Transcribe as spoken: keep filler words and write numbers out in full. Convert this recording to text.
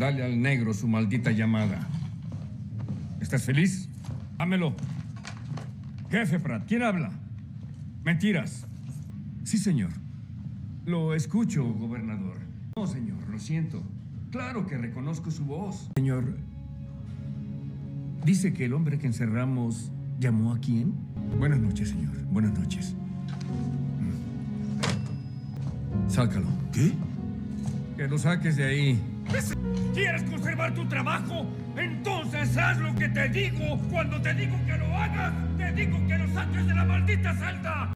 Dale al negro su maldita llamada. ¿Estás feliz? Dámelo. Jefe Pratt, ¿quién habla? Mentiras. Sí, señor. Lo escucho, gobernador. No, señor, lo siento. Claro que reconozco su voz. Señor, dice que el hombre que encerramos llamó a quién. Buenas noches, señor. Buenas noches. Sácalo. ¿Qué? Que lo saques de ahí. ¿Quieres conservar tu trabajo? Entonces haz lo que te digo. Cuando te digo que lo hagas, te digo que lo saques de la maldita celda.